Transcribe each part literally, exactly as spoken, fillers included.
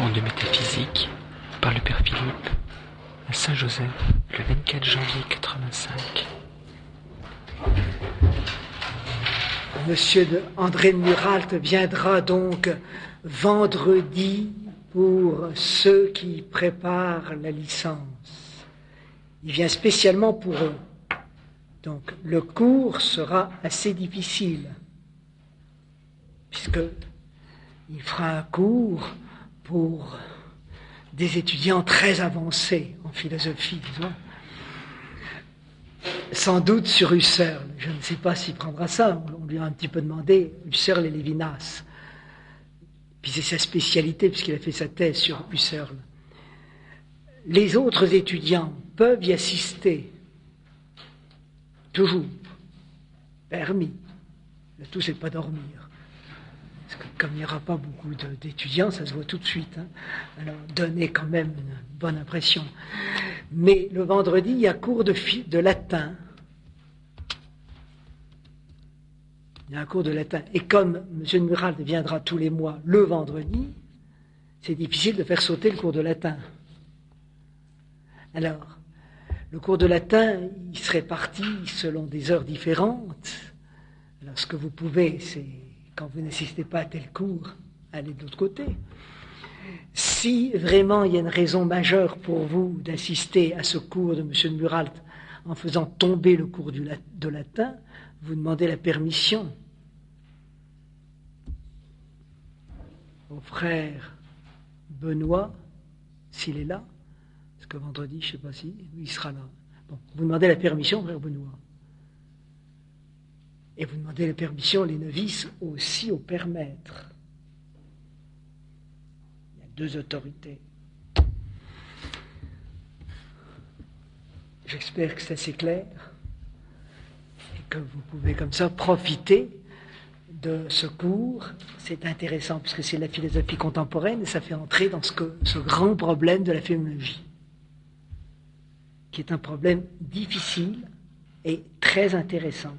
cours de métaphysique par le Père Philippe à Saint-Joseph le vingt-quatre janvier quatre-vingt-cinq. Monsieur de André de Muralt viendra donc vendredi pour ceux qui préparent la licence. Il vient spécialement pour eux. Donc le cours sera assez difficile, puisqu'il fera un cours pour des étudiants très avancés en philosophie, disons. Sans doute sur Husserl. Je ne sais pas s'il prendra ça. On lui a un petit peu demandé, Husserl et Lévinas. Puis c'est sa spécialité, puisqu'il a fait sa thèse sur Husserl. Les autres étudiants peuvent y assister. Toujours. Permis. Le tout, c'est de pas dormir. Parce que comme il n'y aura pas beaucoup de, d'étudiants, ça se voit tout de suite. Hein. Alors, donnez quand même une bonne impression. Mais le vendredi, il y a cours de, de latin. Il y a un cours de latin. Et comme M. de Muralt viendra tous les mois le vendredi, c'est difficile de faire sauter le cours de latin. Alors, le cours de latin, il se répartit selon des heures différentes. Alors, ce que vous pouvez, c'est, quand vous n'assistez pas à tel cours, aller de l'autre côté. Si vraiment il y a une raison majeure pour vous d'assister à ce cours de M. de Muralt en faisant tomber le cours du, de latin, vous demandez la permission au frère Benoît, s'il est là, parce que vendredi, je ne sais pas si, il sera là. Bon, vous demandez la permission au frère Benoît. Et vous demandez la permission, les novices, aussi au père maître. Il y a deux autorités. J'espère que c'est assez clair et que vous pouvez comme ça profiter de ce cours. C'est intéressant puisque c'est la philosophie contemporaine et ça fait entrer dans ce, que, ce grand problème de la phénoménologie, qui est un problème difficile et très intéressant.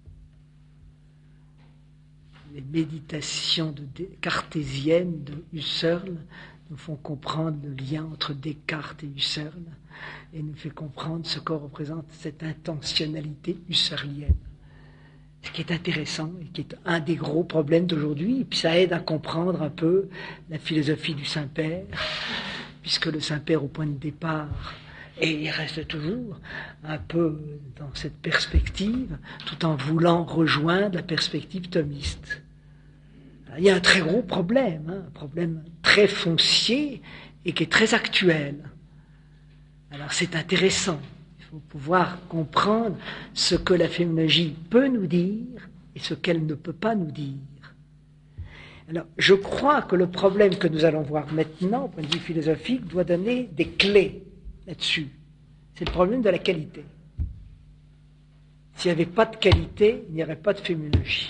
Les méditations de, de, cartésiennes de Husserl nous font comprendre le lien entre Descartes et Husserl et nous fait comprendre ce que représente cette intentionnalité husserlienne. Ce qui est intéressant et qui est un des gros problèmes d'aujourd'hui, et puis ça aide à comprendre un peu la philosophie du Saint-Père, puisque le Saint-Père au point de départ, et il reste toujours un peu dans cette perspective, tout en voulant rejoindre la perspective thomiste. Alors, il y a un très gros problème, hein, un problème très foncier et qui est très actuel. Alors c'est intéressant. Il faut pouvoir comprendre ce que la phénoménologie peut nous dire et ce qu'elle ne peut pas nous dire. Alors, je crois que le problème que nous allons voir maintenant, au point de vue philosophique, doit donner des clés là-dessus. C'est le problème de la qualité. S'il n'y avait pas de qualité, il n'y aurait pas de phénoménologie.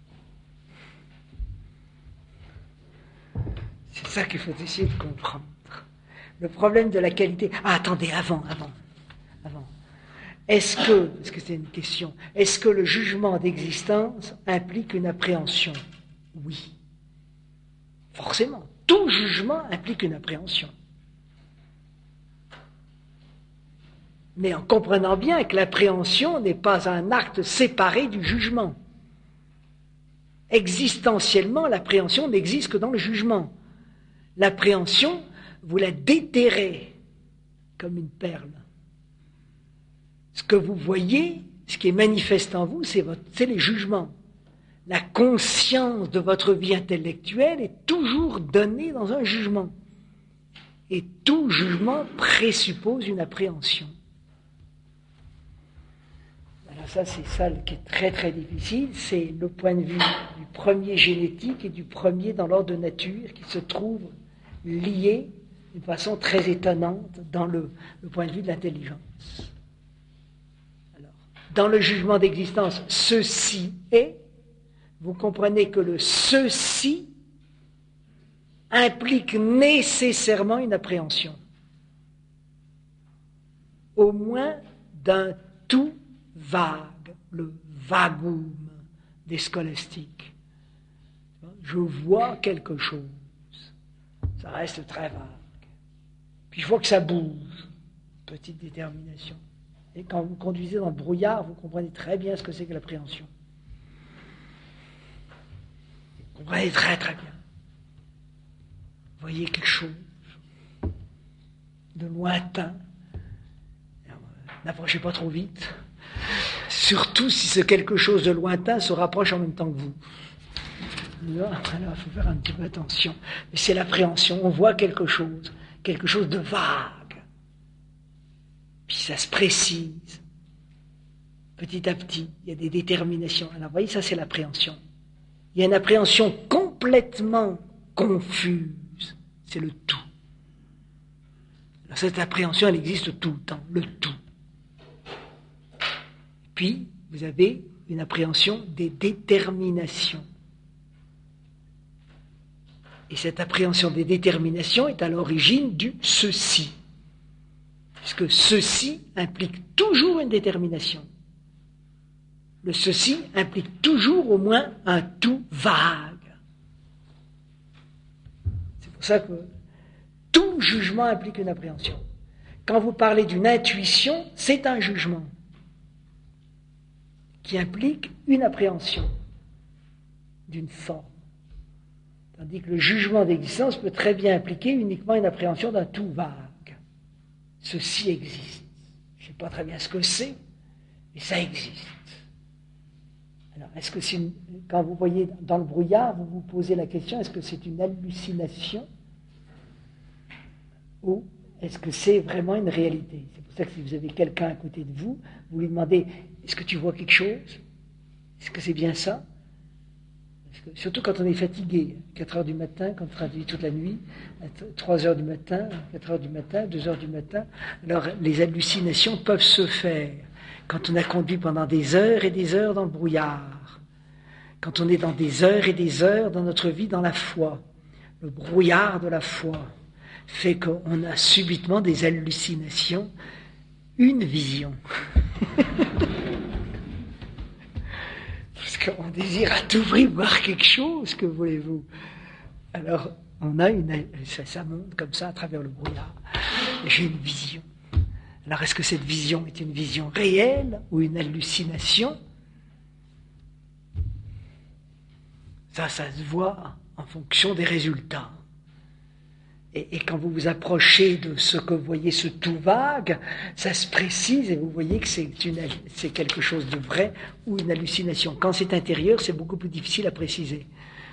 C'est ça qu'il faut essayer de comprendre. Le problème de la qualité... Ah, attendez, avant, avant, avant. Est-ce que, parce que c'est une question, est-ce que le jugement d'existence implique une appréhension? Oui. Forcément. Tout jugement implique une appréhension. Mais en comprenant bien que l'appréhension n'est pas un acte séparé du jugement. Existentiellement, l'appréhension n'existe que dans le jugement. L'appréhension, vous la déterrez comme une perle. Ce que vous voyez, ce qui est manifeste en vous, c'est, votre, c'est les jugements. La conscience de votre vie intellectuelle est toujours donnée dans un jugement. Et tout jugement présuppose une appréhension. Alors ça, c'est ça qui est très très difficile, c'est le point de vue du premier génétique et du premier dans l'ordre de nature qui se trouvent liés d'une façon très étonnante dans le, le point de vue de l'intelligence. Alors, dans le jugement d'existence, ceci est, vous comprenez que le ceci implique nécessairement une appréhension, au moins d'un tout vague, le vagum des scolastiques. Je vois quelque chose. Ça reste très vague. Puis je vois que ça bouge. Petite détermination. Et quand vous conduisez dans le brouillard, vous comprenez très bien ce que c'est que l'appréhension. Vous comprenez très très bien. Vous voyez quelque chose de lointain. N'approchez pas trop vite. Surtout si ce quelque chose de lointain se rapproche en même temps que vous. Là, alors, il faut faire un petit peu attention. Mais c'est l'appréhension. On voit quelque chose, quelque chose de vague. Puis ça se précise. Petit à petit, il y a des déterminations. Alors, vous voyez, ça, c'est l'appréhension. Il y a une appréhension complètement confuse. C'est le tout. Alors, cette appréhension, elle existe tout le temps. Le tout. Puis, vous avez une appréhension des déterminations. Et cette appréhension des déterminations est à l'origine du ceci. Puisque ceci implique toujours une détermination. Le ceci implique toujours au moins un tout vague. C'est pour ça que tout jugement implique une appréhension. Quand vous parlez d'une intuition, c'est un jugement qui implique une appréhension d'une forme. Tandis que le jugement d'existence peut très bien impliquer uniquement une appréhension d'un tout vague. Ceci existe. Je ne sais pas très bien ce que c'est, mais ça existe. Alors, est-ce que c'est une... quand vous voyez dans le brouillard, vous vous posez la question, est-ce que c'est une hallucination ou est-ce que c'est vraiment une réalité? C'est pour ça que si vous avez quelqu'un à côté de vous, vous lui demandez, est-ce que tu vois quelque chose? Est-ce que c'est bien ça? Parce que, surtout quand on est fatigué, quatre heures du matin, quand on traduit toute la nuit, trois heures du matin, quatre heures du matin, deux heures du matin, alors les hallucinations peuvent se faire quand on a conduit pendant des heures et des heures dans le brouillard, quand on est dans des heures et des heures dans notre vie dans la foi. Le brouillard de la foi fait qu'on a subitement des hallucinations, une vision. Parce qu'on désire à tout prix voir quelque chose, que voulez-vous? Alors, on a une... Ça, ça monte comme ça à travers le brouillard. J'ai une vision. Alors, est-ce que cette vision est une vision réelle ou une hallucination? Ça, ça se voit en fonction des résultats. Et, et quand vous vous approchez de ce que vous voyez, ce tout vague, ça se précise et vous voyez que c'est, une, c'est quelque chose de vrai ou une hallucination. Quand c'est intérieur, c'est beaucoup plus difficile à préciser.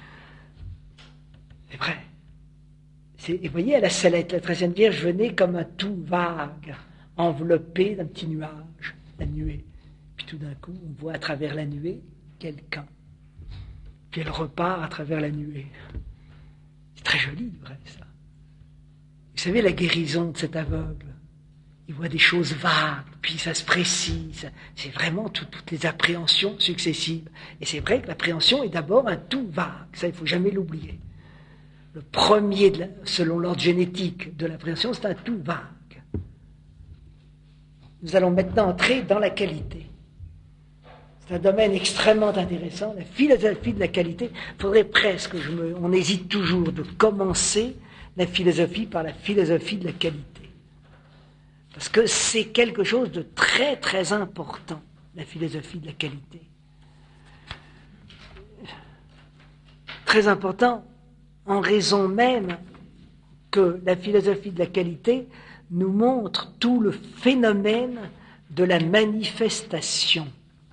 C'est vrai. C'est, et vous voyez, à la Salette, la treizième Vierge venait comme un tout vague, enveloppé d'un petit nuage, la nuée. Puis tout d'un coup, on voit à travers la nuée quelqu'un. Puis elle repart à travers la nuée. C'est très joli, vrai, ça. Vous savez, la guérison de cet aveugle, il voit des choses vagues, puis ça se précise. C'est vraiment tout, toutes les appréhensions successives. Et c'est vrai que l'appréhension est d'abord un tout vague. Ça, il ne faut jamais l'oublier. Le premier, de la, selon l'ordre génétique de l'appréhension, c'est un tout vague. Nous allons maintenant entrer dans la qualité. C'est un domaine extrêmement intéressant, la philosophie de la qualité. Il faudrait presque, je me, on hésite toujours de commencer la philosophie par la philosophie de la qualité. Parce que c'est quelque chose de très très important, la philosophie de la qualité. Très important en raison même que la philosophie de la qualité nous montre tout le phénomène de la manifestation.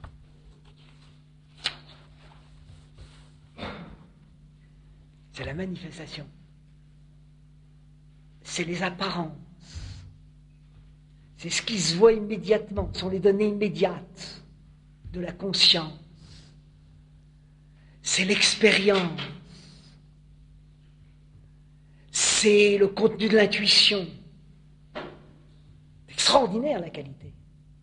C'est la manifestation. C'est les apparences. C'est ce qui se voit immédiatement, ce sont les données immédiates de la conscience. C'est l'expérience. C'est le contenu de l'intuition. C'est extraordinaire la qualité.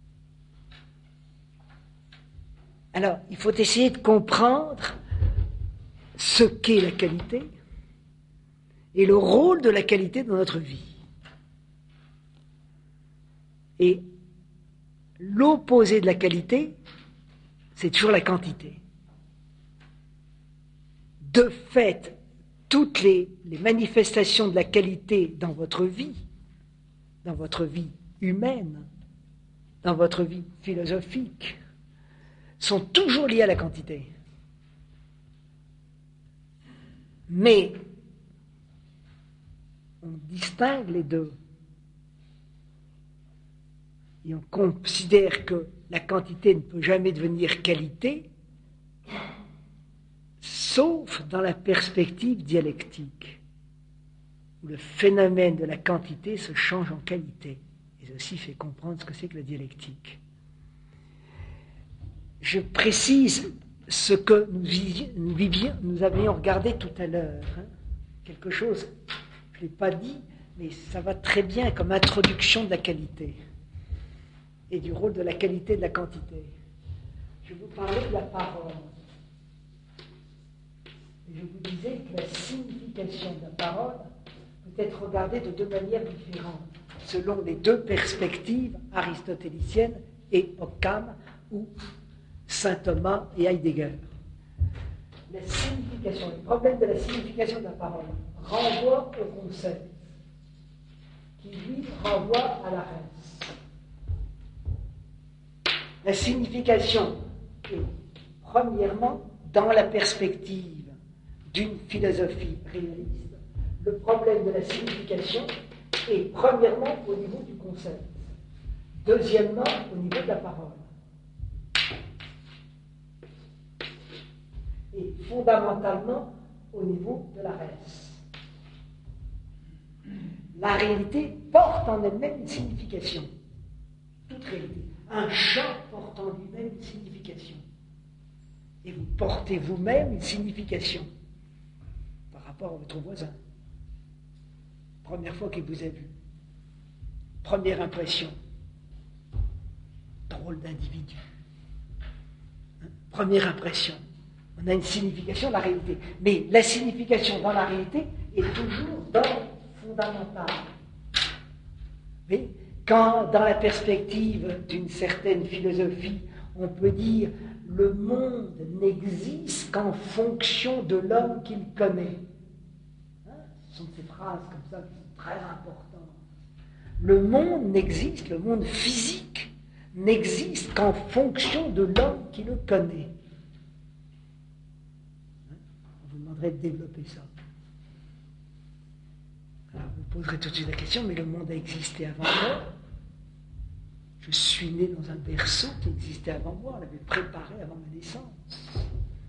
Alors, il faut essayer de comprendre ce qu'est la qualité et le rôle de la qualité dans notre vie. Et l'opposé de la qualité, c'est toujours la quantité. De fait, toutes les, les manifestations de la qualité dans votre vie, dans votre vie humaine, dans votre vie philosophique, sont toujours liées à la quantité. Mais on distingue les deux. Et on considère que la quantité ne peut jamais devenir qualité, sauf dans la perspective dialectique, où le phénomène de la quantité se change en qualité. Et ceci fait comprendre ce que c'est que la dialectique. Je précise ce que nous, nous, vivions, nous avions regardé tout à l'heure. Hein, quelque chose, je ne l'ai pas dit, mais ça va très bien comme introduction de la qualité et du rôle de la qualité et de la quantité. Je vous parlais de la parole. Et je vous disais que la signification de la parole peut être regardée de deux manières différentes, selon les deux perspectives aristotéliciennes et Occam ou Saint Thomas et Heidegger. La signification, le problème de la signification de la parole renvoie au concept, qui lui renvoie à la res. La signification est, premièrement, dans la perspective d'une philosophie réaliste. Le problème de la signification est, premièrement, au niveau du concept. Deuxièmement, au niveau de la parole. Et fondamentalement, au niveau de la res. La réalité porte en elle-même une signification. Toute réalité. Un chat porte en lui-même une signification. Et vous portez vous-même une signification par rapport à votre voisin. Première fois qu'il vous a vu. Première impression. Drôle d'individu. Hein? Première impression. On a une signification de la réalité. Mais la signification dans la réalité est toujours d'ordre fondamental. Mais quand, dans la perspective d'une certaine philosophie, on peut dire le monde n'existe qu'en fonction de l'homme qu'il connaît. Hein? Ce sont ces phrases comme ça qui sont très importantes. Le monde n'existe, le monde physique n'existe qu'en fonction de l'homme qui le connaît. Hein? On vous demanderait de développer ça. Alors vous poserez tout de suite la question, mais le monde a existé avant moi. Je suis né dans un berceau qui existait avant moi, on l'avait préparé avant ma naissance.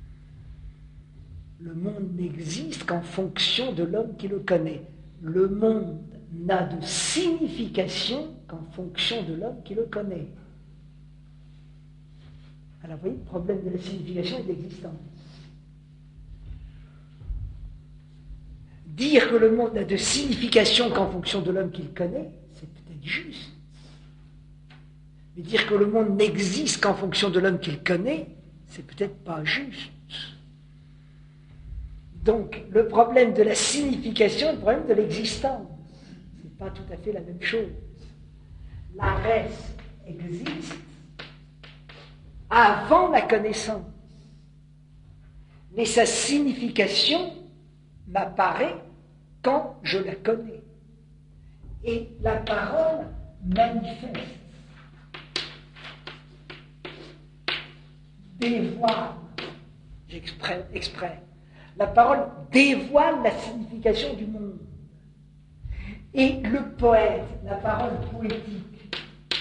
Le monde n'existe qu'en fonction de l'homme qui le connaît. Le monde n'a de signification qu'en fonction de l'homme qui le connaît. Alors vous voyez, le problème de la signification et de l'existence. Dire que le monde n'a de signification qu'en fonction de l'homme qui le connaît, c'est peut-être juste. Mais dire que le monde n'existe qu'en fonction de l'homme qu'il connaît, c'est peut-être pas juste. Donc, le problème de la signification est le problème de l'existence. Ce n'est pas tout à fait la même chose. La res existe avant la connaissance. Mais sa signification m'apparaît quand je la connais. Et la parole manifeste, dévoile, j'exprès, exprès, la parole dévoile la signification du monde. Et le poète, la parole poétique,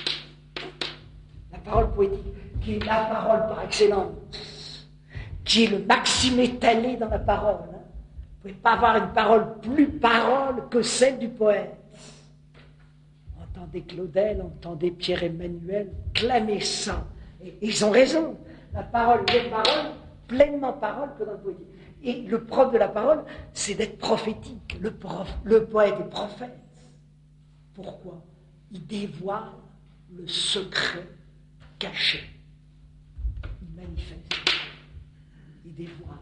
la parole poétique, qui est la parole par excellence, qui est le maxime étalé dans la parole. Hein. Vous ne pouvez pas avoir une parole plus parole que celle du poète. Entendez Claudel, entendez Pierre-Emmanuel clamer ça. Et ils ont raison. La parole, les paroles, pleinement parole que dans le poétique. Et le propre de la parole, c'est d'être prophétique. Le, prof, le poète est prophète. Pourquoi? Il dévoile le secret caché. Il manifeste. Il dévoile.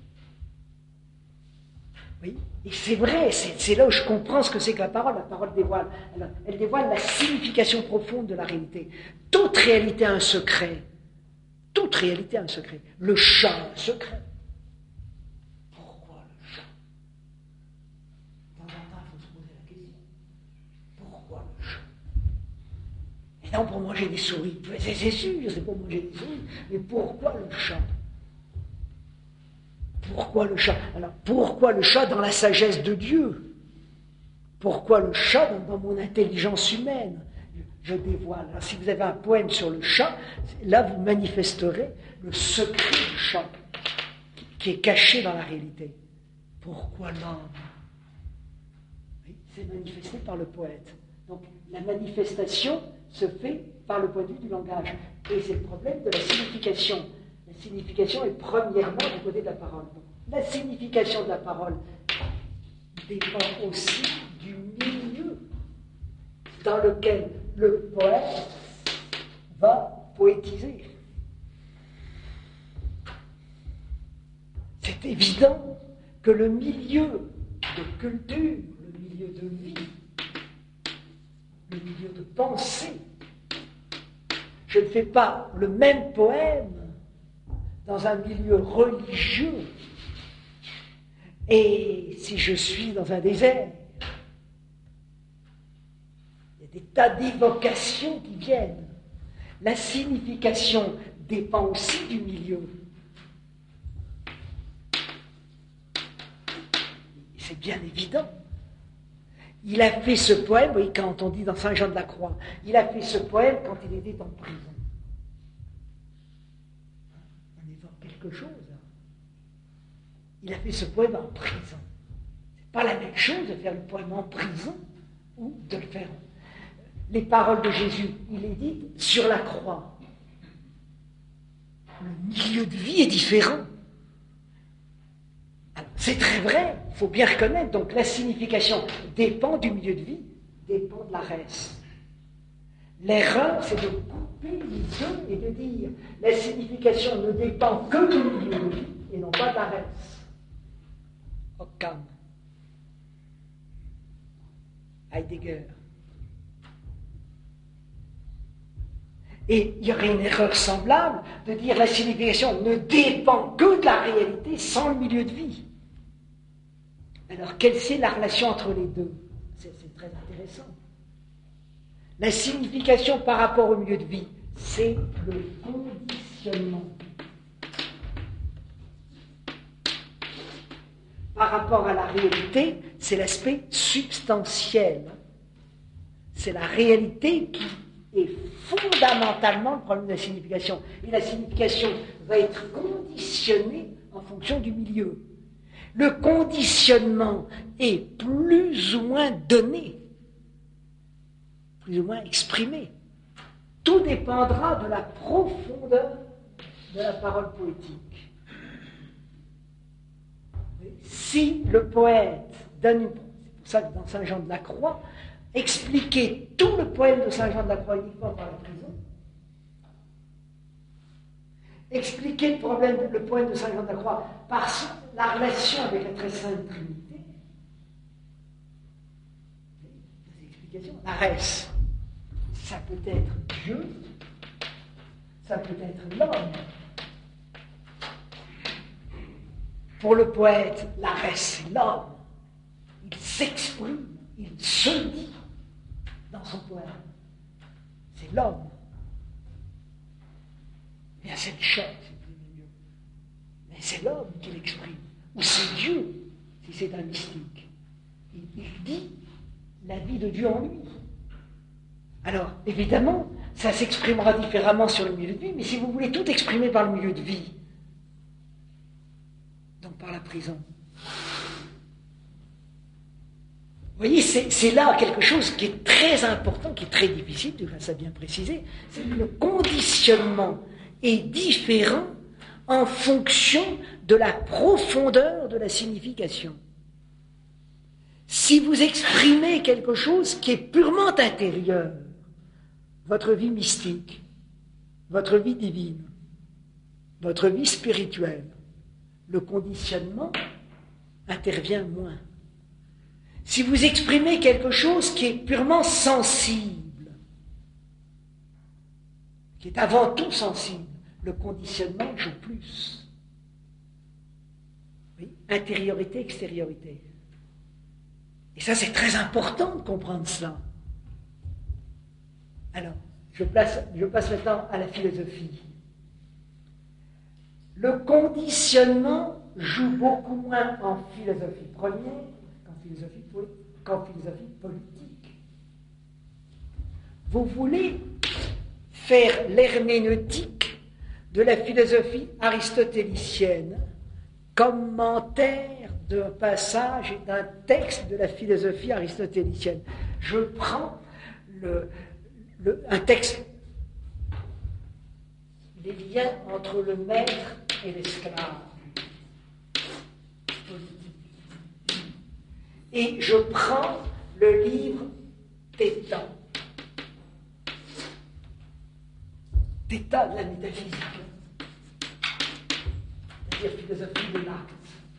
Oui? Et c'est vrai, c'est, c'est là où je comprends ce que c'est que la parole. La parole dévoile. Alors, elle dévoile la signification profonde de la réalité. Toute réalité a un secret. Toute réalité a un secret. Le chat a un secret. Pourquoi le chat? Et non, pour manger des souris. C'est, c'est sûr, c'est pour manger des souris. Mais pourquoi le chat? Pourquoi le chat? Alors, pourquoi le chat dans la sagesse de Dieu? Pourquoi le chat dans, dans mon intelligence humaine? Je dévoile. Alors, si vous avez un poème sur le chat, là, vous manifesterez le secret du chat qui est caché dans la réalité. Pourquoi l'homme? Oui, c'est manifesté par le poète. Donc, la manifestation se fait par le point de vue du langage. Et c'est le problème de la signification. La signification est premièrement du côté de la parole. Donc, la signification de la parole dépend aussi du milieu dans lequel le poète va poétiser. C'est évident que le milieu de culture, le milieu de vie, le milieu de pensée, je ne fais pas le même poème dans un milieu religieux et si je suis dans un désert. Il y a des tas d'évocations qui viennent. La signification dépend aussi du milieu. C'est bien évident. Il a fait ce poème, oui, quand on dit dans Saint Jean de la Croix, il a fait ce poème quand il était en prison. On évoque quelque chose. Hein. Il a fait ce poème en prison. C'est pas la même chose de faire le poème en prison ou de le faire. Les paroles de Jésus, il est dit sur la croix. Le milieu de vie est différent. C'est très vrai, il faut bien reconnaître. Donc la signification dépend du milieu de vie, dépend de la res. L'erreur, c'est de couper les deux et de dire la signification ne dépend que du milieu de vie et non pas de la res. Occam. Heidegger. Et il y aurait une erreur semblable de dire la signification ne dépend que de la réalité sans le milieu de vie. Alors, quelle c'est la relation entre les deux? C'est, c'est très intéressant. La signification par rapport au milieu de vie, c'est le conditionnement. Par rapport à la réalité, c'est l'aspect substantiel. C'est la réalité qui est fondamentalement le problème de la signification. Et la signification va être conditionnée en fonction du milieu. Le conditionnement est plus ou moins donné, plus ou moins exprimé. Tout dépendra de la profondeur de la parole poétique. Si le poète donne une... C'est pour ça que dans Saint Jean de la Croix, expliquer tout le poème de Saint Jean de la Croix uniquement par la prison, expliquer le, problème, le poème de Saint Jean de la Croix par la relation avec la très sainte Trinité, des explications, la res, ça peut être Dieu, ça peut être l'homme. Pour le poète, la res, c'est l'homme. Il s'exprime, il se dit dans son poème. C'est l'homme. Bien, c'est le chat, c'est plus mieux. Mais c'est l'homme qui l'exprime. Ou c'est Dieu, si c'est un mystique. Il, il dit la vie de Dieu en lui. Alors, évidemment, ça s'exprimera différemment sur le milieu de vie, mais si vous voulez tout exprimer par le milieu de vie, donc par la prison, vous voyez, c'est, c'est là quelque chose qui est très important, qui est très difficile, tu vas ça bien préciser, c'est que le conditionnement est différent en fonction de la profondeur de la signification. Si vous exprimez quelque chose qui est purement intérieur, votre vie mystique, votre vie divine, votre vie spirituelle, le conditionnement intervient moins. Si vous exprimez quelque chose qui est purement sensible, qui est avant tout sensible, le conditionnement joue plus. Oui, intériorité, extériorité. Et ça, c'est très important de comprendre cela. Alors, Je, place, je passe maintenant à la philosophie. Le conditionnement joue beaucoup moins en philosophie première qu'en philosophie, qu'en philosophie politique. Vous voulez faire l'herméneutique de la philosophie aristotélicienne, commentaire d'un passage et d'un texte de la philosophie aristotélicienne. Je prends le, le, un texte, les liens entre le maître et l'esclave, et je prends le livre Tétan. Tétan de la métaphysique, c'est-à-dire philosophie de l'acte.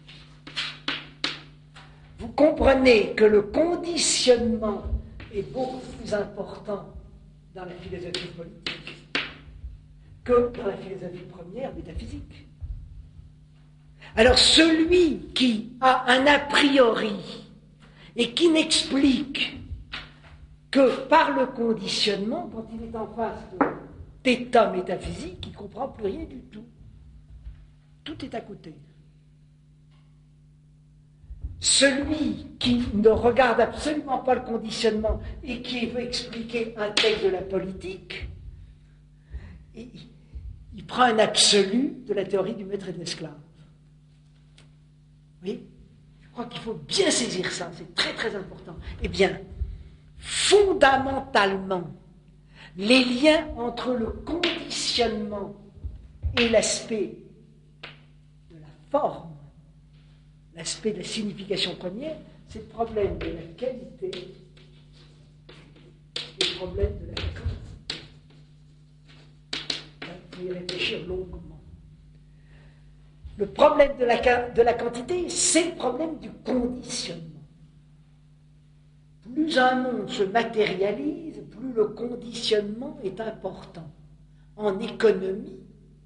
Vous comprenez que le conditionnement est beaucoup plus important dans la philosophie politique que dans la philosophie première métaphysique. Alors celui qui a un a priori et qui n'explique que par le conditionnement, quand il est en face de d'état métaphysique, il ne comprend plus rien du tout. Tout est à côté. Celui qui ne regarde absolument pas le conditionnement et qui veut expliquer un texte de la politique, il, il prend un absolu de la théorie du maître et de l'esclave. Oui, je crois qu'il faut bien saisir ça, c'est très très important. Eh bien, fondamentalement, les liens entre le conditionnement et l'aspect de la forme, l'aspect de la signification première, c'est le problème de la qualité et le problème de la quantité. Il faut y réfléchir longuement. Le problème de la, de la quantité, c'est le problème du conditionnement. Plus un monde se matérialise, plus le conditionnement est important. En économie,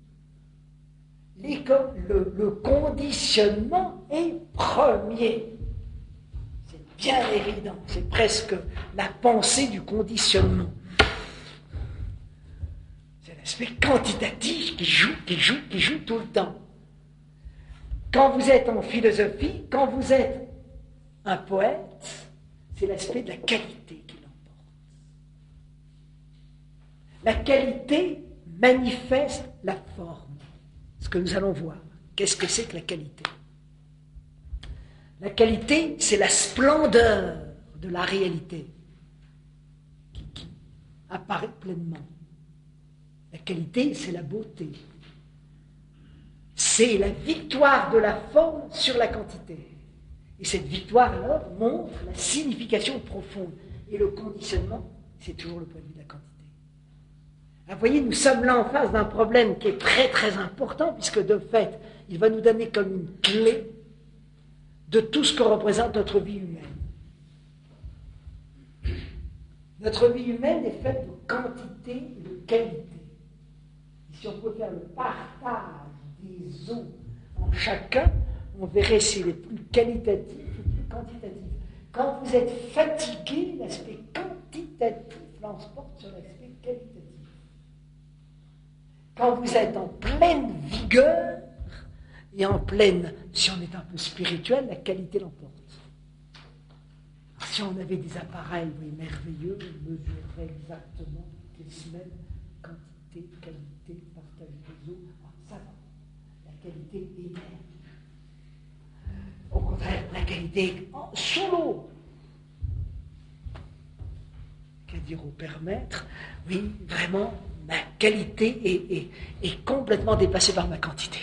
le, le conditionnement est premier. C'est bien évident, c'est presque la pensée du conditionnement. C'est l'aspect quantitatif qui joue, qui joue, qui joue tout le temps. Quand vous êtes en philosophie, quand vous êtes un poète, c'est l'aspect de la qualité qui l'emporte. La qualité manifeste la forme, ce que nous allons voir. Qu'est-ce que c'est que la qualité? La qualité, c'est la splendeur de la réalité qui, qui apparaît pleinement. La qualité, c'est la beauté. C'est la victoire de la forme sur la quantité. Et cette victoire, alors, montre la signification profonde. Et le conditionnement, c'est toujours le point de vue de la quantité. Alors, vous voyez, nous sommes là en face d'un problème qui est très très important, puisque de fait, il va nous donner comme une clé de tout ce que représente notre vie humaine. Notre vie humaine est faite de quantité et de qualité. Et si on peut faire le partage des eaux en chacun, on verrait s'il est plus qualitatif ou plus quantitatif. Quand vous êtes fatigué, l'aspect quantitatif l'emporte sur l'aspect qualitatif. Quand vous êtes en pleine vigueur et en pleine, si on est un peu spirituel, la qualité l'emporte. Si on avait des appareils oui, merveilleux, on mesurerait exactement toutes les semaines quantité, qualité, partage des eaux. Alors, ça va. La qualité est énorme. Au contraire, la qualité est sous l'eau. Qu'à dire au Père Maître, oui, vraiment, ma qualité est, est, est complètement dépassée par ma quantité.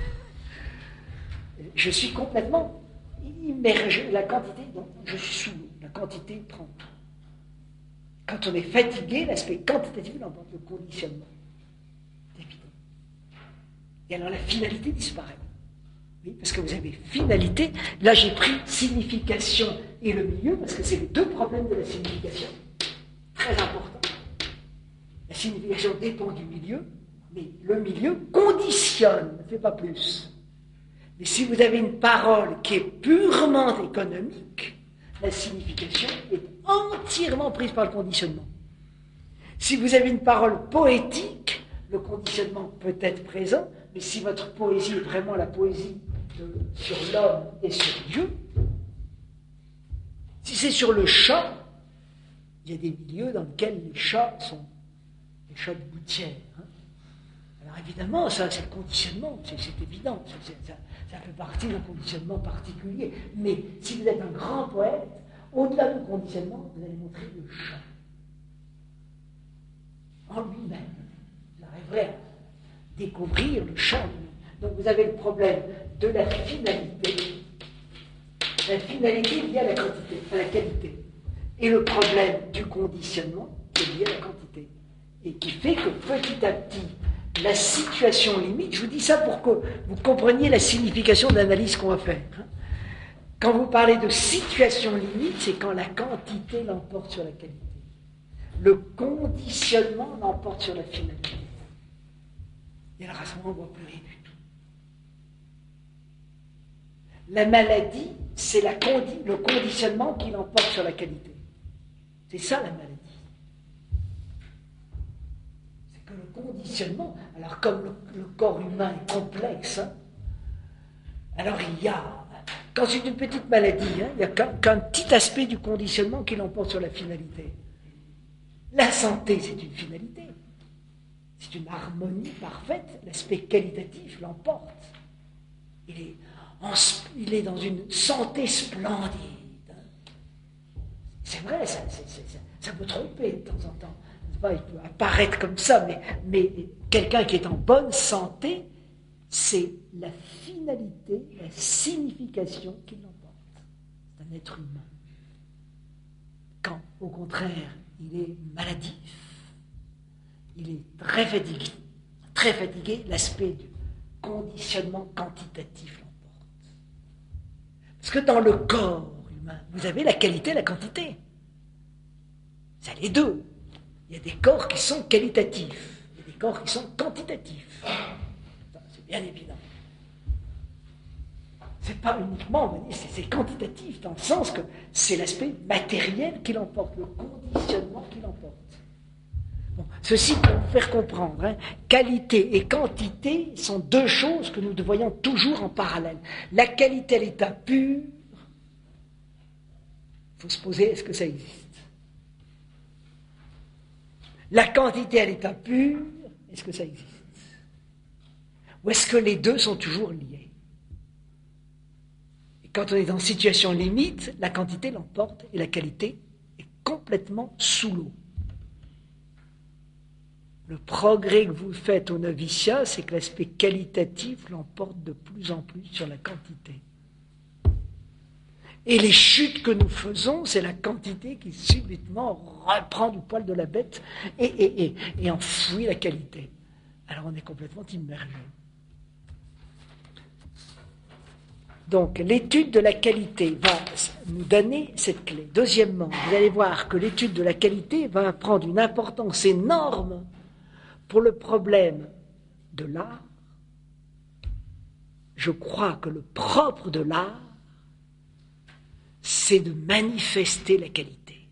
Je suis complètement immergé. La quantité, non, je suis sous l'eau. La quantité prend tout. Quand on est fatigué, l'aspect quantitatif l'emporte le conditionnement. C'est évident. Et alors la finalité disparaît. Oui, parce que vous avez finalité. Là, j'ai pris signification et le milieu, parce que c'est les deux problèmes de la signification. Très important. La signification dépend du milieu, mais le milieu conditionne, ne fait pas plus. Mais si vous avez une parole qui est purement économique, la signification est entièrement prise par le conditionnement. Si vous avez une parole poétique, le conditionnement peut être présent, mais si votre poésie est vraiment la poésie de, sur l'homme et sur Dieu, si c'est sur le chant, il y a des milieux dans lesquels les chats sont des chats de gouttière. Hein. Alors évidemment, ça c'est le conditionnement, c'est, c'est évident, c'est, c'est, ça, ça fait partie d'un conditionnement particulier. Mais si vous êtes un grand poète, au-delà du conditionnement, vous allez montrer le chant. En lui-même, vous arriverez à découvrir le chant. Donc vous avez le problème de la finalité, la finalité liée à la quantité, à la qualité, et le problème du conditionnement qui est lié à la quantité, et qui fait que petit à petit, la situation limite, je vous dis ça pour que vous compreniez la signification de l'analyse qu'on va faire. Quand vous parlez de situation limite, c'est quand la quantité l'emporte sur la qualité. Le conditionnement l'emporte sur la finalité. Et alors à ce moment, on ne voit plus rien du tout. La maladie, c'est la condi- le conditionnement qui l'emporte sur la qualité. C'est ça la maladie. C'est que le conditionnement, alors comme le, le corps humain est complexe, hein, alors il y a, quand c'est une petite maladie, hein, il n'y a qu'un, qu'un petit aspect du conditionnement qui l'emporte sur la finalité. La santé, c'est une finalité. C'est une harmonie parfaite. L'aspect qualitatif l'emporte. Il est, en, il est dans une santé splendide. C'est vrai, ça, c'est, c'est, ça, ça peut tromper de temps en temps. Pas, il peut apparaître comme ça, mais, mais quelqu'un qui est en bonne santé, c'est la finalité, la signification qui l'emporte. C'est un être humain. Quand, au contraire, il est maladif, il est très fatigué, très fatigué, l'aspect du conditionnement quantitatif l'emporte. Parce que dans le corps humain, vous avez la qualité et la quantité. C'est les deux. Il y a des corps qui sont qualitatifs, il y a des corps qui sont quantitatifs. C'est bien évident. C'est pas uniquement, c'est, c'est quantitatif, dans le sens que c'est l'aspect matériel qui l'emporte, le conditionnement qui l'emporte. Bon, ceci pour vous faire comprendre, hein, qualité et quantité sont deux choses que nous voyons toujours en parallèle. La qualité à l'état pur, il faut se poser, est-ce que ça existe? La quantité à l'état pur, est-ce que ça existe? Ou est-ce que les deux sont toujours liés? Quand on est en situation limite, la quantité l'emporte et la qualité est complètement sous l'eau. Le progrès que vous faites au noviciat, c'est que l'aspect qualitatif l'emporte de plus en plus sur la quantité. Et les chutes que nous faisons, c'est la quantité qui subitement reprend du poil de la bête et, et, et, et enfouit la qualité. Alors on est complètement immergé. Donc, l'étude de la qualité va nous donner cette clé. Deuxièmement, vous allez voir que l'étude de la qualité va prendre une importance énorme pour le problème de l'art. Je crois que le propre de l'art, c'est de manifester la qualité.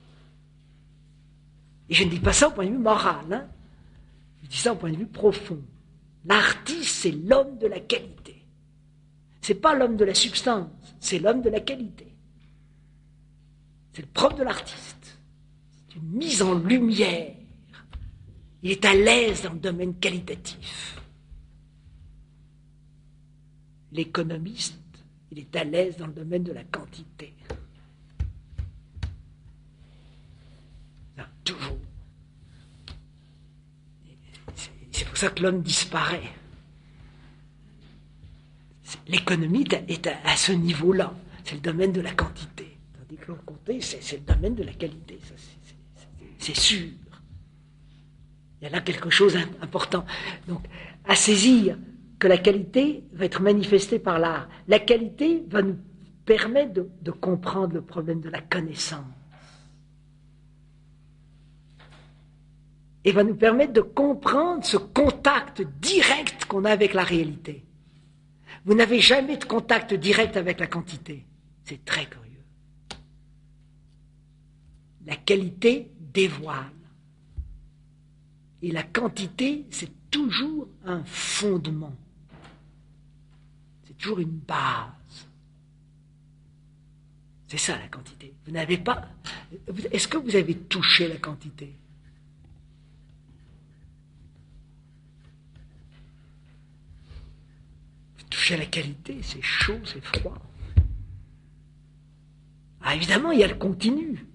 Et je ne dis pas ça au point de vue moral, hein. Je dis ça au point de vue profond. L'artiste, c'est l'homme de la qualité. C'est pas l'homme de la substance, c'est l'homme de la qualité. C'est le propre de l'artiste. C'est une mise en lumière. Il est à l'aise dans le domaine qualitatif. L'économiste, il est à l'aise dans le domaine de la quantité. Non, toujours. C'est pour ça que l'homme disparaît. L'économie est à ce niveau-là. C'est le domaine de la quantité. Tandis que l'autre côté, c'est, c'est le domaine de la qualité. Ça, c'est, c'est, c'est sûr. Il y a là quelque chose d'important. Donc, à saisir que la qualité va être manifestée par l'art. La qualité va nous permettre de, de comprendre le problème de la connaissance. Et va nous permettre de comprendre ce contact direct qu'on a avec la réalité. Vous n'avez jamais de contact direct avec la quantité. C'est très curieux. La qualité dévoile. Et la quantité, c'est toujours un fondement. C'est toujours une base. C'est ça la quantité. Vous n'avez pas... Est-ce que vous avez touché la quantité? Vous touchez la qualité, c'est chaud, c'est froid. Ah, évidemment, il y a le continu.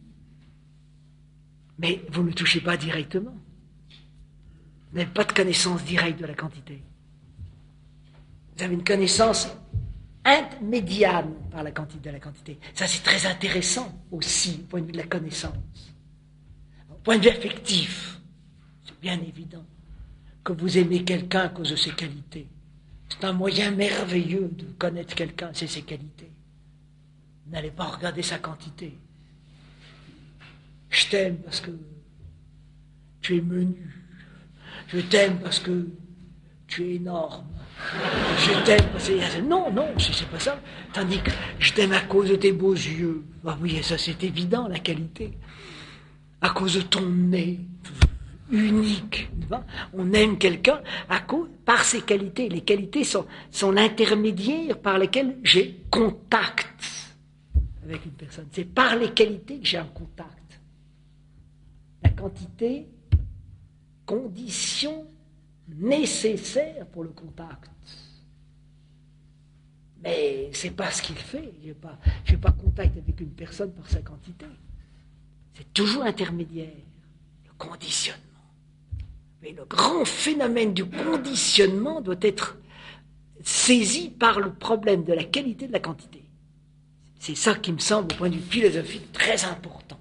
Mais vous ne le touchez pas directement. Vous n'avez pas de connaissance directe de la quantité. Vous avez une connaissance intermédiane par la quantité de la quantité. Ça, c'est très intéressant aussi, au point de vue de la connaissance. Au point de vue affectif, c'est bien évident que vous aimez quelqu'un à cause de ses qualités. C'est un moyen merveilleux de connaître quelqu'un, c'est ses qualités. Vous n'allez pas regarder sa quantité. Je t'aime parce que tu es menu. Je t'aime parce que tu es énorme. Je t'aime parce que... Non, non, c'est pas ça. Tandis que je t'aime à cause de tes beaux yeux. Ah oui, ça c'est évident, la qualité. À cause de ton nez, unique. On aime quelqu'un à cause, par ses qualités. Les qualités sont, sont l'intermédiaire par lequel j'ai contact avec une personne. C'est par les qualités que j'ai un contact. La quantité, condition nécessaire pour le contact. Mais c'est pas ce qu'il fait. Je n'ai pas, j'ai pas contact avec une personne par sa quantité. C'est toujours intermédiaire. Le conditionnement. Mais le grand phénomène du conditionnement doit être saisi par le problème de la qualité de la quantité. C'est ça qui me semble, au point de vue philosophique, très important.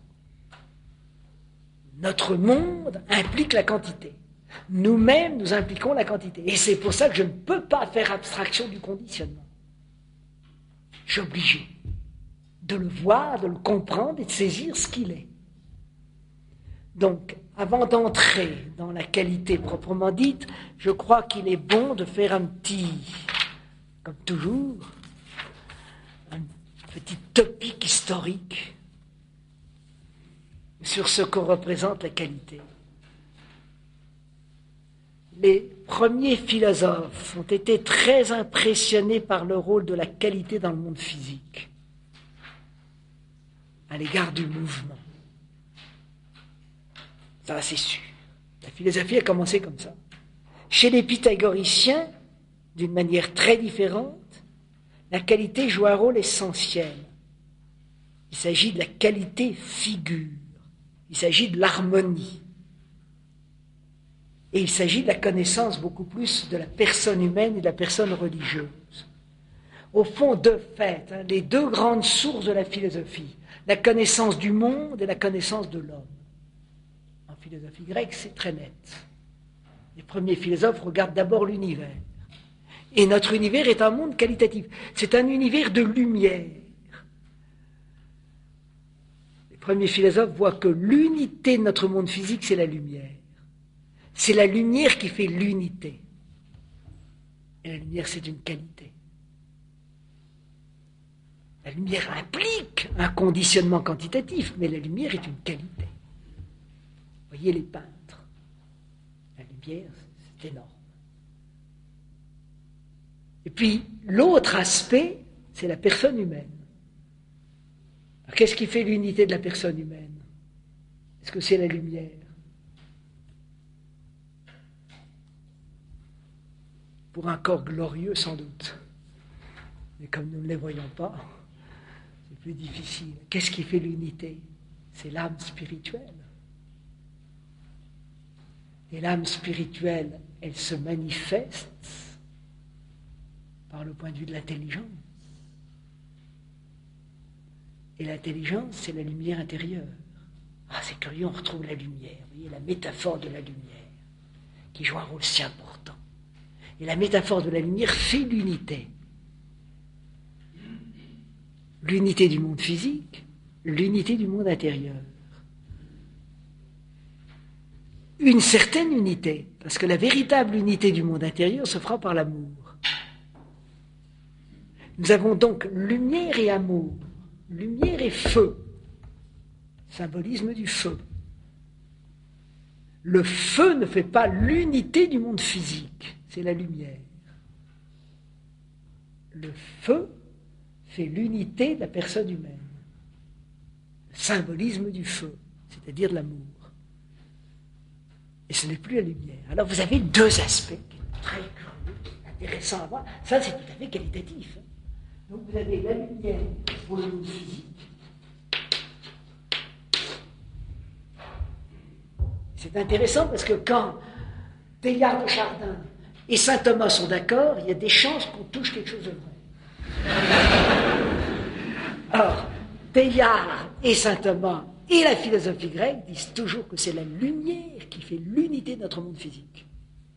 Notre monde implique la quantité. Nous-mêmes, nous impliquons la quantité. Et c'est pour ça que je ne peux pas faire abstraction du conditionnement. Je suis obligé de le voir, de le comprendre et de saisir ce qu'il est. Donc, avant d'entrer dans la qualité proprement dite, je crois qu'il est bon de faire un petit, comme toujours, un petit topic historique sur ce que représente la qualité. Les premiers philosophes ont été très impressionnés par le rôle de la qualité dans le monde physique, à l'égard du mouvement. Ça, c'est sûr. La philosophie a commencé comme ça. Chez les pythagoriciens, d'une manière très différente, la qualité joue un rôle essentiel. Il s'agit de la qualité figure. Il s'agit de l'harmonie. Et il s'agit de la connaissance beaucoup plus de la personne humaine et de la personne religieuse. Au fond, deux faits, hein, les deux grandes sources de la philosophie, la connaissance du monde et la connaissance de l'homme. En philosophie grecque, c'est très net. Les premiers philosophes regardent d'abord l'univers. Et notre univers est un monde qualitatif. C'est un univers de lumière. Les premiers philosophes voient que l'unité de notre monde physique, c'est la lumière. C'est la lumière qui fait l'unité. Et la lumière, c'est une qualité. La lumière implique un conditionnement quantitatif, mais la lumière est une qualité. Voyez les peintres. La lumière, c'est énorme. Et puis, l'autre aspect, c'est la personne humaine. Alors, qu'est-ce qui fait l'unité de la personne humaine? Est-ce que c'est la lumière? Pour un corps glorieux, sans doute. Mais comme nous ne les voyons pas, c'est plus difficile. Qu'est-ce qui fait l'unité? C'est l'âme spirituelle. Et l'âme spirituelle, elle se manifeste par le point de vue de l'intelligence. Et l'intelligence, c'est la lumière intérieure. Ah, c'est curieux, on retrouve la lumière. Vous voyez, la métaphore de la lumière, qui joue un rôle si important. Et la métaphore de la lumière fait l'unité. L'unité du monde physique, l'unité du monde intérieur. Une certaine unité, parce que la véritable unité du monde intérieur se fera par l'amour. Nous avons donc lumière et amour, lumière et feu, symbolisme du feu. Le feu ne fait pas l'unité du monde physique, c'est la lumière. Le feu fait l'unité de la personne humaine. Le symbolisme du feu, c'est-à-dire de l'amour. Et ce n'est plus la lumière. Alors vous avez deux aspects qui sont très curieux, intéressants à voir. Ça, c'est tout à fait qualitatif. Donc vous avez la lumière pour le monde physique. C'est intéressant parce que quand Teilhard de Chardin et saint Thomas sont d'accord, il y a des chances qu'on touche quelque chose de vrai. Or, Teilhard et saint Thomas et la philosophie grecque disent toujours que c'est la lumière qui fait l'unité de notre monde physique.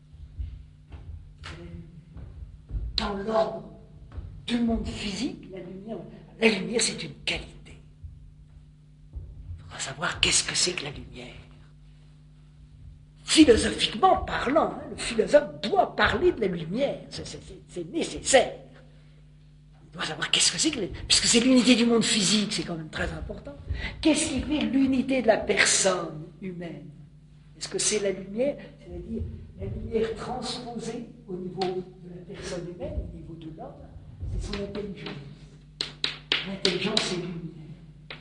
Dans l'ordre du monde physique, la lumière, la lumière c'est une qualité. Il faudra savoir qu'est-ce que c'est que la lumière. Philosophiquement parlant, hein, le philosophe doit parler de la lumière, c'est, c'est, c'est nécessaire. Il doit savoir qu'est-ce que c'est que, puisque c'est l'unité du monde physique, c'est quand même très important. Qu'est-ce qui fait l'unité de la personne humaine? Est-ce que c'est la lumière, c'est-à-dire la lumière transposée au niveau de la personne humaine, au niveau de l'homme? C'est son intelligence. L'intelligence, c'est lumière.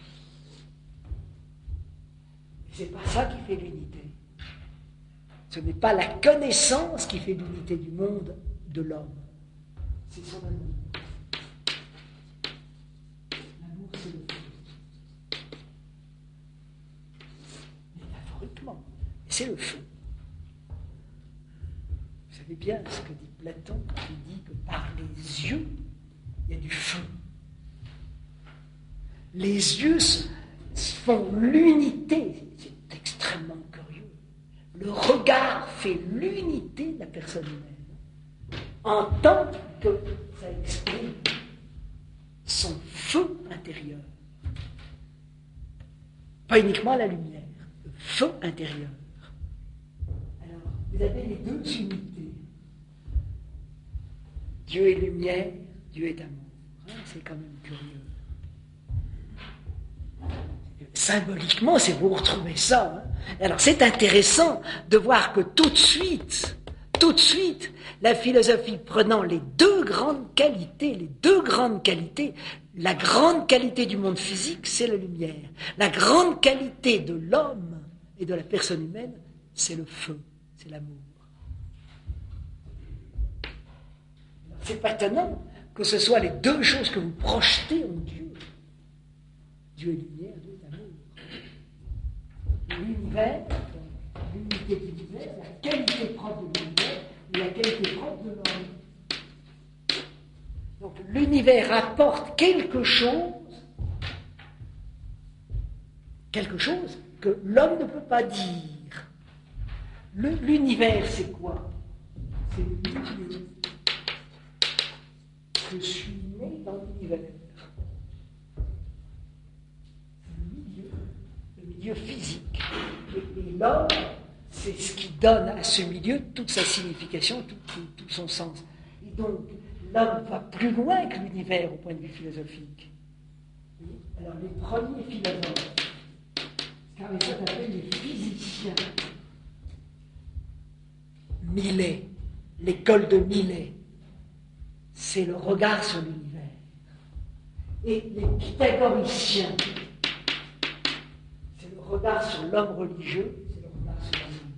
C'est pas ça qui fait l'unité. Ce n'est pas la connaissance qui fait l'unité du monde de l'homme. C'est son amour. L'amour, c'est le feu. Métaphoriquement, c'est le feu. Vous savez bien ce que dit Platon quand il dit que par les yeux, il y a du feu. Les yeux font l'unité. C'est extrêmement curieux. Le regard fait l'unité de la personne humaine, en tant que ça exprime son feu intérieur. Pas uniquement la lumière, le feu intérieur. Alors, vous avez les deux unités. Dieu est lumière, Dieu est amour. Hein, c'est quand même curieux. Symboliquement, c'est vous retrouvez ça. Hein. Alors c'est intéressant de voir que tout de suite, tout de suite, la philosophie prenant les deux grandes qualités, les deux grandes qualités, la grande qualité du monde physique, c'est la lumière. La grande qualité de l'homme et de la personne humaine, c'est le feu, c'est l'amour. C'est pas étonnant que ce soit les deux choses que vous projetez en Dieu. Dieu est lumière, Dieu est amour. L'univers, l'unité de l'univers, la qualité propre de l'univers et la qualité propre de l'homme. Donc l'univers apporte quelque chose, quelque chose que l'homme ne peut pas dire. Le, l'univers, c'est quoi? C'est le milieu. Je suis né dans l'univers. Milieu physique. Et, et l'homme, c'est ce qui donne à ce milieu toute sa signification, tout, tout, tout son sens. Et donc, l'homme va plus loin que l'univers au point de vue philosophique. Alors, les premiers philosophes, car ça s'appelle les physiciens, Millet, l'école de Millet, c'est le regard sur l'univers. Et les pythagoriciens, le regard sur l'homme religieux, c'est le regard sur l'amour.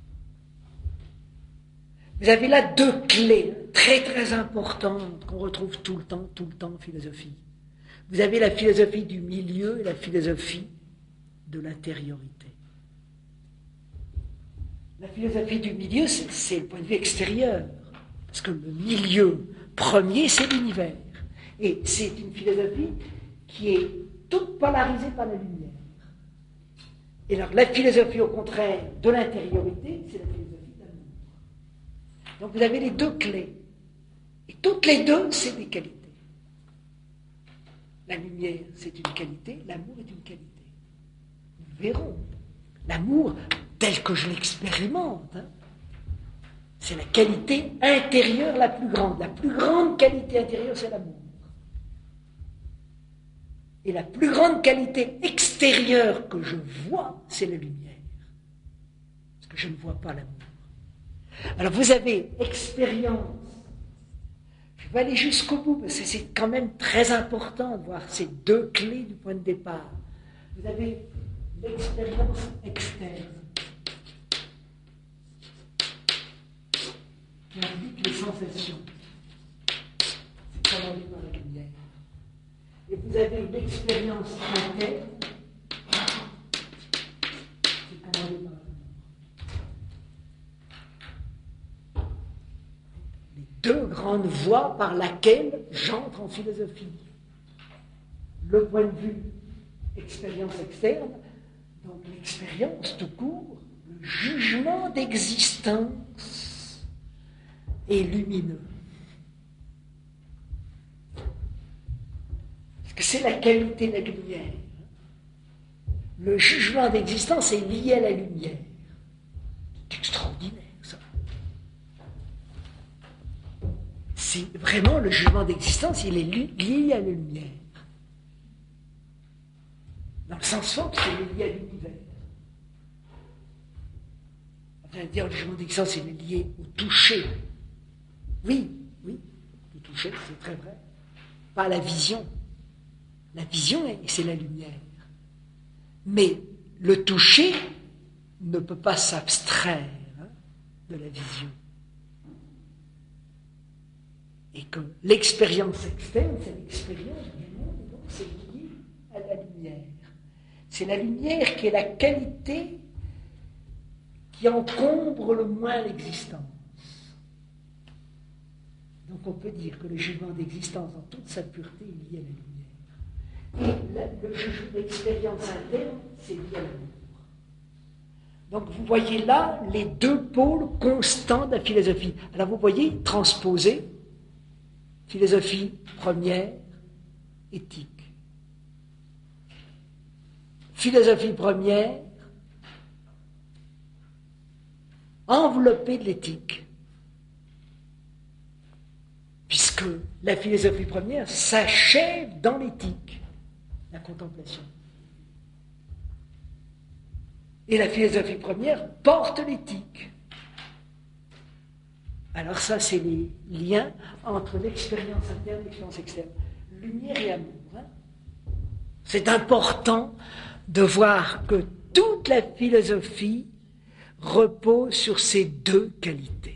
Vous avez là deux clés très très importantes qu'on retrouve tout le temps, tout le temps en philosophie. Vous avez la philosophie du milieu et la philosophie de l'intériorité. La philosophie du milieu, c'est, c'est le point de vue extérieur, parce que le milieu premier, c'est l'univers. Et c'est une philosophie qui est toute polarisée par la lumière. Et alors, la philosophie, au contraire, de l'intériorité, c'est la philosophie d'amour. Donc, vous avez les deux clés. Et toutes les deux, c'est des qualités. La lumière, c'est une qualité, l'amour est une qualité. Nous verrons. L'amour, tel que je l'expérimente, hein, c'est la qualité intérieure la plus grande. La plus grande qualité intérieure, c'est l'amour. Et la plus grande qualité extérieure que je vois, c'est la lumière. Parce que je ne vois pas l'amour. Alors vous avez expérience. Je vais aller jusqu'au bout, parce que c'est quand même très important de voir ces deux clés du point de départ. Vous avez l'expérience externe, qui indique les sensations. C'est commandé par la lumière. Et vous avez l'expérience interne, c'est commandé par la lumière. Les deux grandes voies par lesquelles j'entre en philosophie. Le point de vue expérience externe, donc l'expérience tout court, le jugement d'existence est lumineux. Parce que c'est la qualité de la lumière. Le jugement d'existence est lié à la lumière. C'est extraordinaire, ça. C'est vraiment le jugement d'existence, il est lié à la lumière. Dans le sens fort, c'est lié à l'univers. On vient de dire le jugement d'existence, il est lié au toucher. Oui, oui, le toucher, c'est très vrai. Pas à la vision. La vision, c'est la lumière. Mais le toucher ne peut pas s'abstraire hein, de la vision. Et que l'expérience externe, c'est l'expérience du monde, et donc c'est lié à la lumière. C'est la lumière qui est la qualité qui encombre le moins l'existence. Donc on peut dire que le jugement d'existence dans toute sa pureté est lié à la lumière. Et la, le jugement d'expérience interne, c'est lié à l'amour. Donc vous voyez là les deux pôles constants de la philosophie. Alors vous voyez, transposer, philosophie première, éthique. Philosophie première, enveloppée de l'éthique. Puisque la philosophie première s'achève dans l'éthique, la contemplation. Et la philosophie première porte l'éthique. Alors ça, c'est les liens entre l'expérience interne et l'expérience externe. Lumière et amour. Hein. C'est important de voir que toute la philosophie repose sur ces deux qualités.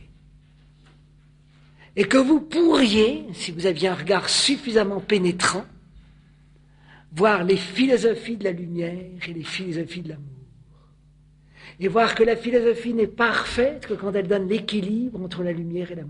Et que vous pourriez, si vous aviez un regard suffisamment pénétrant, voir les philosophies de la lumière et les philosophies de l'amour. Et voir que la philosophie n'est parfaite que quand elle donne l'équilibre entre la lumière et l'amour.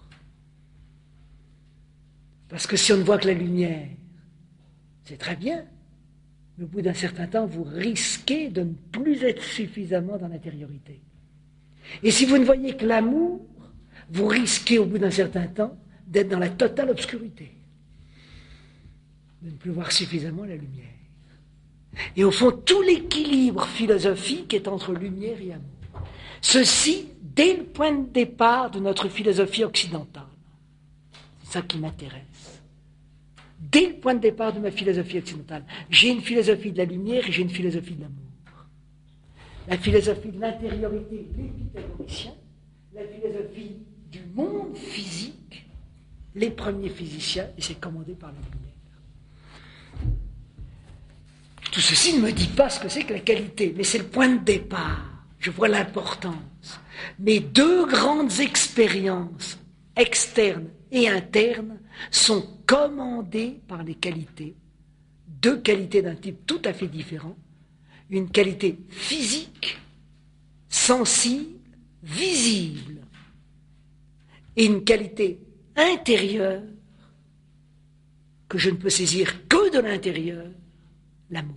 Parce que si on ne voit que la lumière, c'est très bien, mais au bout d'un certain temps, vous risquez de ne plus être suffisamment dans l'intériorité. Et si vous ne voyez que l'amour, vous risquez au bout d'un certain temps d'être dans la totale obscurité, de ne plus voir suffisamment la lumière. Et au fond, tout l'équilibre philosophique est entre lumière et amour. Ceci, dès le point de départ de notre philosophie occidentale. C'est ça qui m'intéresse. Dès le point de départ de ma philosophie occidentale, j'ai une philosophie de la lumière et j'ai une philosophie de l'amour. La philosophie de l'intériorité, les pythagoriciens, la philosophie du monde physique, les premiers physiciens, et c'est commandé par la lumière. Tout ceci ne me dit pas ce que c'est que la qualité, mais c'est le point de départ. Je vois l'importance. Mes deux grandes expériences, externes et internes, sont commandées par les qualités, deux qualités d'un type tout à fait différent, une qualité physique, sensible, visible, et une qualité intérieure que je ne peux saisir que de l'intérieur, l'amour.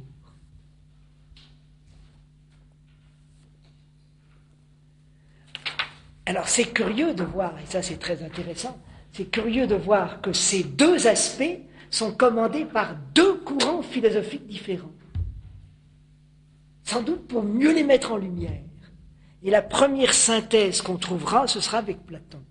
Alors c'est curieux de voir, et ça c'est très intéressant, c'est curieux de voir que ces deux aspects sont commandés par deux courants philosophiques différents. Sans doute pour mieux les mettre en lumière. Et la première synthèse qu'on trouvera, ce sera avec Platon.